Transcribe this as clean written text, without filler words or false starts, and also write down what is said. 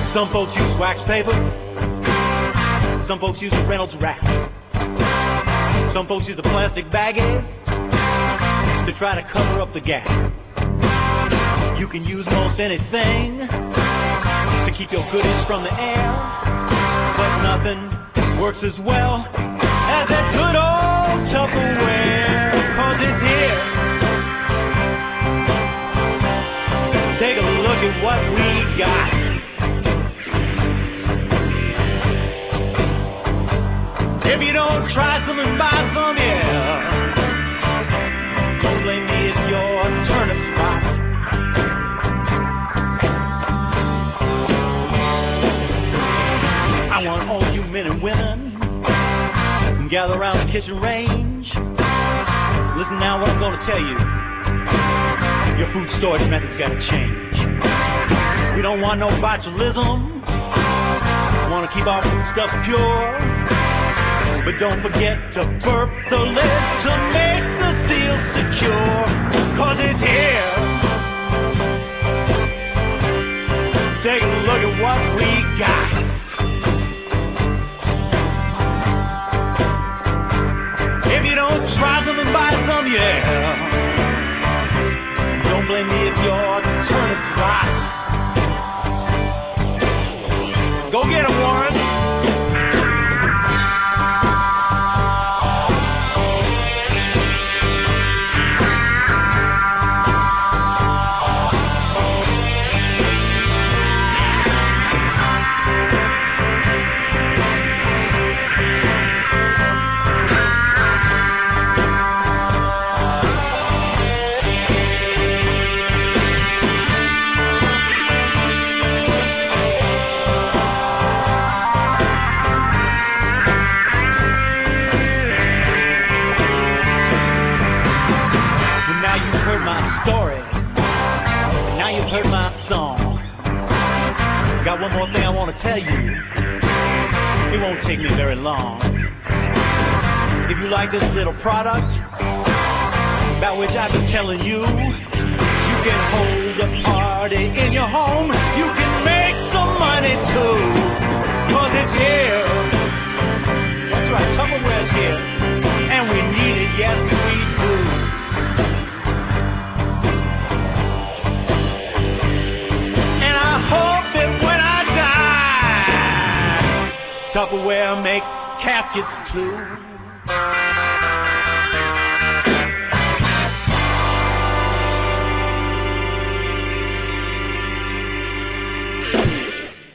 Some folks use wax paper. Some folks use a Reynolds wrap. Some folks use a plastic baggie to try to cover up the gap. You can use most anything to keep your goodies from the air, but nothing works as well as that good old Tupperware, 'cause it's here. Take a look at what we got. If you don't try some and buy some, yeah, don't blame me if your turnip spot. I want all you men and women gather around the kitchen range. Listen now what I'm gonna tell you. Your food storage method's gotta change. We don't want no botulism. Want to keep our food stuff pure. But don't forget to burp the lid to make the seal secure. 'Cause it's here. Take a look at what we got. If you don't try some and buy some, yeah, don't blame me if your turnip's rot. Go get 'em, Warren. One more thing I want to tell you. It won't take me very long. If you like this little product about which I've been telling you, you can hold a party in your home. You can make some money too. 'Cause it's here. That's right, Tupperware's here. And we need it, yes we do. And I hope that when Tupperware makes caskets too.